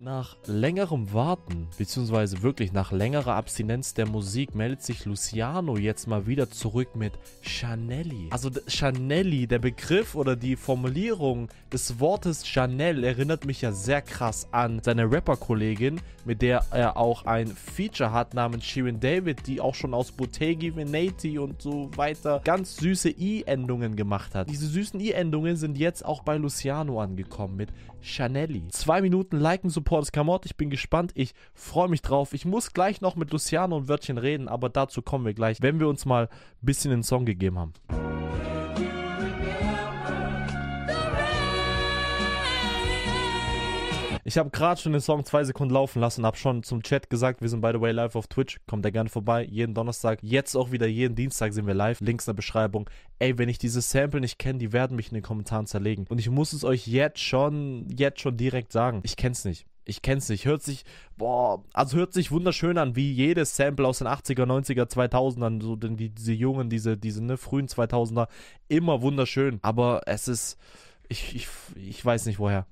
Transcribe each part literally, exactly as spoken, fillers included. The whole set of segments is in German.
Nach längerem Warten, beziehungsweise wirklich nach längerer Abstinenz der Musik, meldet sich Luciano jetzt mal wieder zurück mit Chanelli. Also Chanelli, der Begriff oder die Formulierung des Wortes Chanel erinnert mich ja sehr krass an seine Rapper-Kollegin, mit der er auch ein Feature hat namens Shirin David, die auch schon aus Bottegi Veneti und so weiter ganz süße I-Endungen gemacht hat. Diese süßen I-Endungen sind jetzt auch bei Luciano angekommen mit Chanelli. Zwei Minuten liken, Support ist Kamot. Ich bin gespannt. Ich freue mich drauf. Ich muss gleich noch mit Luciano ein Wörtchen reden, aber dazu kommen wir gleich, wenn wir uns mal ein bisschen den Song gegeben haben. Ich habe gerade schon den Song zwei Sekunden laufen lassen, habe schon zum Chat gesagt, wir sind by the way live auf Twitch, kommt da gerne vorbei, jeden Donnerstag, jetzt auch wieder jeden Dienstag sind wir live, Links in der Beschreibung. Ey, wenn ich dieses Sample nicht kenne, die werden mich in den Kommentaren zerlegen. Und ich muss es euch jetzt schon, jetzt schon direkt sagen, ich kenn's nicht. Ich kenn's nicht. Hört sich, boah, also hört sich wunderschön an, wie jedes Sample aus den achtziger, neunziger, zweitausendern, so denn die, diese jungen, diese, diese ne, frühen zweitausender, immer wunderschön. Aber es ist, ich, ich, ich weiß nicht woher.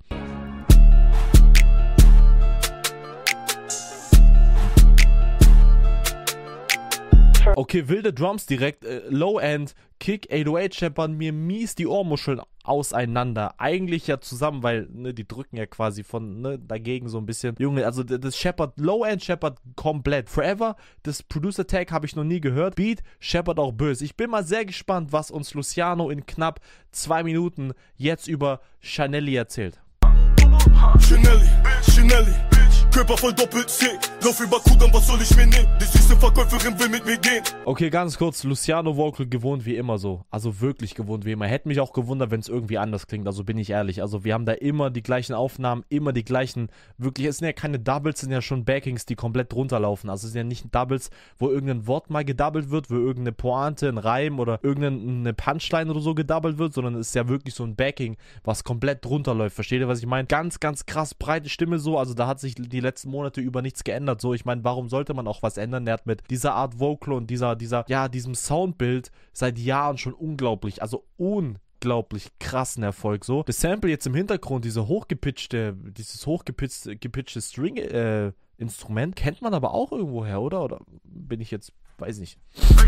Okay, wilde Drums direkt, äh, Low-End, Kick, acht null acht scheppern mir mies die Ohrmuscheln auseinander. Eigentlich ja zusammen, weil, ne, die drücken ja quasi von, ne, dagegen so ein bisschen. Junge, also das scheppert, Low-End scheppert komplett. Forever, das Producer-Tag habe ich noch nie gehört. Beat scheppert auch böse. Ich bin mal sehr gespannt, was uns Luciano in knapp zwei Minuten jetzt über Chanelli erzählt. Chanelli, Chanelli. Körper voll Doppel-C, lauf über Kudam, was soll ich mir nehmen? Die süße Verkäuferin will mit mir gehen. Okay, ganz kurz, Luciano Vocal gewohnt wie immer so. Also wirklich gewohnt wie immer. Hätte mich auch gewundert, wenn es irgendwie anders klingt, also bin ich ehrlich. Also wir haben da immer die gleichen Aufnahmen, immer die gleichen, wirklich, es sind ja keine Doubles, es sind ja schon Backings, die komplett drunter laufen. Also es sind ja nicht Doubles, wo irgendein Wort mal gedoubled wird, wo irgendeine Pointe, ein Reim oder irgendeine Punchline oder so gedoubled wird, sondern es ist ja wirklich so ein Backing, was komplett drunter läuft. Versteht ihr, was ich meine? Ganz, ganz krass breite Stimme so, also da hat sich die letzten Monate über nichts geändert. So, ich meine, warum sollte man auch was ändern? Der hat mit dieser Art Vocal und dieser, dieser, ja, diesem Soundbild seit Jahren schon unglaublich, also unglaublich krassen Erfolg. So, das Sample jetzt im Hintergrund, diese hochgepitchte, dieses hochgepitchte gepitchte String, äh, Instrument, kennt man aber auch irgendwo her, oder? Oder bin ich jetzt, weiß nicht.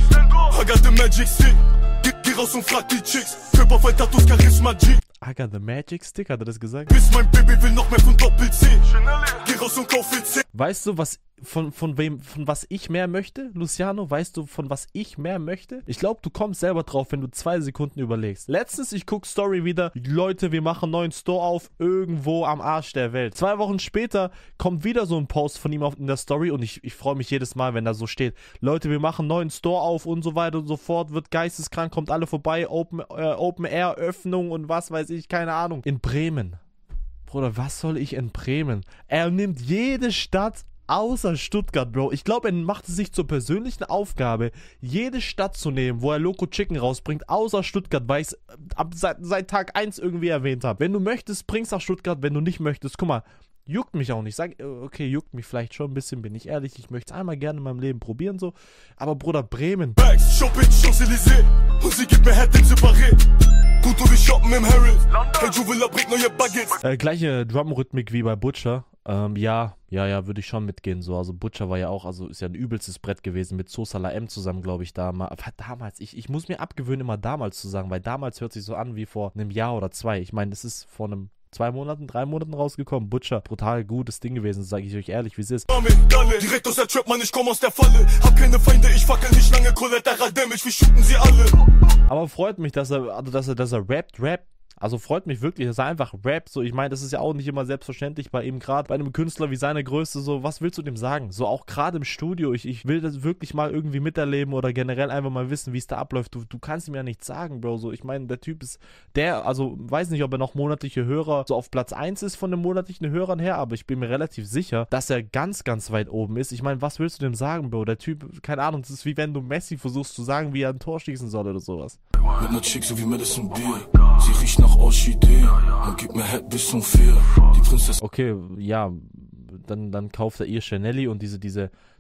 I got the magic stick. Geh raus und frag die Chicks. Körper voll Tattoos, Charisma G. I got the magic stick, hat er das gesagt? Bis mein Baby will noch mehr von Doppel-C. Geh raus und kauf viel C. Weißt du, was von, von wem, von was ich mehr möchte, Luciano? Weißt du, von was ich mehr möchte? Ich glaube, du kommst selber drauf, wenn du zwei Sekunden überlegst. Letztens, ich guck Story wieder, Leute, wir machen einen neuen Store auf, irgendwo am Arsch der Welt. Zwei Wochen später kommt wieder so ein Post von ihm auf, in der Story und ich, ich freue mich jedes Mal, wenn da so steht, Leute, wir machen einen neuen Store auf und so weiter und so fort, wird geisteskrank, kommt alle vorbei, Open, äh, Open Air Öffnung und was weiß ich, keine Ahnung. In Bremen. Bruder, was soll ich in Bremen? Er nimmt jede Stadt außer Stuttgart, Bro. Ich glaube, er macht es sich zur persönlichen Aufgabe, jede Stadt zu nehmen, wo er Loco Chicken rausbringt, außer Stuttgart, weil ich es ab seit, seit Tag eins irgendwie erwähnt habe. Wenn du möchtest, bring's nach Stuttgart. Wenn du nicht möchtest, guck mal, juckt mich auch nicht. Sag, okay, juckt mich vielleicht schon ein bisschen, bin ich ehrlich. Ich möchte es einmal gerne in meinem Leben probieren, so. Aber Bruder, Bremen. Bags, Shopping, Champs-Élysées. Und sie gibt mir Head im Separé. Gut, du bist shoppen im Harris. Hey, Juvela bringt neue Baguettes. Äh, gleiche Drumrhythmik wie bei Butcher. Ähm, ja, ja, ja, würde ich schon mitgehen, so. Also Butcher war ja auch, also ist ja ein übelstes Brett gewesen mit Sosala M zusammen, glaube ich, damals. Damals, ich, ich muss mir abgewöhnen, immer damals zu sagen, weil damals hört sich so an wie vor einem Jahr oder zwei. Ich meine, das ist vor einem zwei Monaten, drei Monaten rausgekommen. Butcher, brutal gutes Ding gewesen, sage ich euch ehrlich, wie es ist. Direkt aus der Trap, Mann, ich komm aus der Falle. Hab keine Feinde, ich fackel nicht lange, Collateral Damage, wir shooten sie alle. Aber freut mich, dass er, also dass er, dass er rappt, rappt. Also freut mich wirklich, dass er einfach rappt. So, ich meine, das ist ja auch nicht immer selbstverständlich bei ihm, gerade bei einem Künstler wie seiner Größe. So, was willst du dem sagen? So, auch gerade im Studio. Ich, ich will das wirklich mal irgendwie miterleben oder generell einfach mal wissen, wie es da abläuft. Du, du kannst ihm ja nichts sagen, Bro. So, ich meine, der Typ ist der, also weiß nicht, ob er noch monatliche Hörer so auf Platz eins ist von den monatlichen Hörern her, aber ich bin mir relativ sicher, dass er ganz, ganz weit oben ist. Ich meine, was willst du dem sagen, Bro? Der Typ, keine Ahnung, das ist wie wenn du Messi versuchst zu sagen, wie er ein Tor schießen soll oder sowas. Mit ner Chick so wie Madison Beer. Sie riecht nach Orchidee. Und gibt mir Head bis um vier. Die Prinzessin. Okay, ja, dann, dann kauft er ihr Chanelli und diese, diese,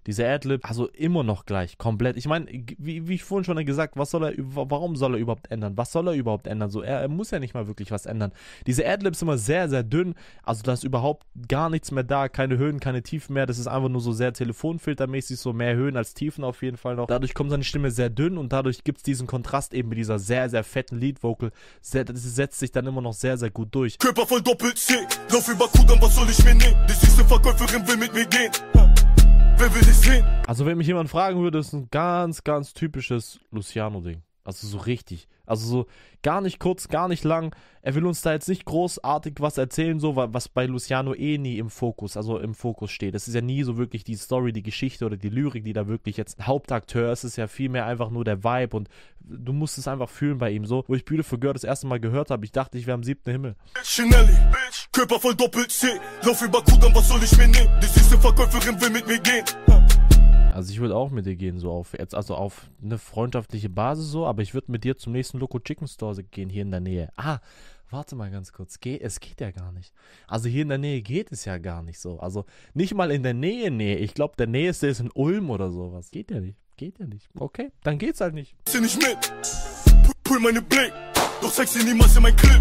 Diese Adlib, also immer noch gleich, komplett. Ich meine, wie, wie ich vorhin schon gesagt, was soll er, warum soll er überhaupt ändern? Was soll er überhaupt ändern? So, er, er muss ja nicht mal wirklich was ändern. Diese Adlibs sind immer sehr, sehr dünn, also da ist überhaupt gar nichts mehr da, keine Höhen, keine Tiefen mehr. Das ist einfach nur so sehr telefonfiltermäßig, so mehr Höhen als Tiefen auf jeden Fall noch. Dadurch kommt seine Stimme sehr dünn und dadurch gibt es diesen Kontrast eben mit dieser sehr, sehr fetten Lead-Vocal. Sehr, das setzt sich dann immer noch sehr, sehr gut durch. Körper voll Doppel-C, lauf über Kudamm, was soll ich mir nehmen? Die süße Verkäuferin will mit mir gehen. Wer will das sehen? Also wenn mich jemand fragen würde, ist ein ganz, ganz typisches Luciano-Ding. Also so richtig. Also so gar nicht kurz, gar nicht lang. Er will uns da jetzt nicht großartig was erzählen, so was bei Luciano eh nie im Fokus, also im Fokus steht. Es ist ja nie so wirklich die Story, die Geschichte oder die Lyrik, die da wirklich jetzt Hauptakteur ist. Es ist ja vielmehr einfach nur der Vibe und du musst es einfach fühlen bei ihm so. Wo ich Beautiful Girl das erste Mal gehört habe, ich dachte, ich wäre am siebten Himmel. Schnelli, Körper voll Doppel-C, lauf über Kudamm, was soll ich mir nehmen? Die süße Verkäuferin will mit mir gehen. Also ich würde auch mit dir gehen, so auf jetzt, also auf eine freundschaftliche Basis so, aber ich würde mit dir zum nächsten Loco Chicken Store gehen, hier in der Nähe. Ah, warte mal ganz kurz, Ge es geht ja gar nicht. Also hier in der Nähe geht es ja gar nicht so. Also nicht mal in der Nähe, Nähe. Ich glaube, der nächste ist in Ulm oder sowas. Geht ja nicht, geht ja nicht. Okay, dann geht's halt nicht. Sie nicht mit, pull meine Blade, doch zeig sie niemals in mein Clip.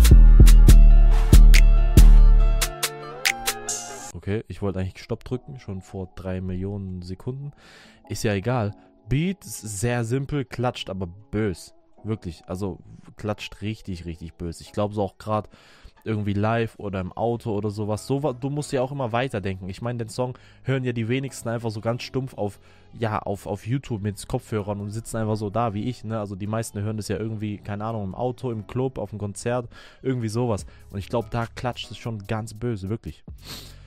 Okay, ich wollte eigentlich Stopp drücken, schon vor drei Millionen Sekunden. Ist ja egal. Beat ist sehr simpel, klatscht aber bös. Wirklich, also klatscht richtig, richtig bös. Ich glaube so auch gerade irgendwie live oder im Auto oder sowas. So, du musst ja auch immer weiterdenken. Ich meine, den Song hören ja die wenigsten einfach so ganz stumpf auf, ja, auf, auf YouTube mit Kopfhörern und sitzen einfach so da wie ich, ne? Also die meisten hören das ja irgendwie, keine Ahnung, im Auto, im Club, auf dem Konzert, irgendwie sowas. Und ich glaube, da klatscht es schon ganz böse, wirklich.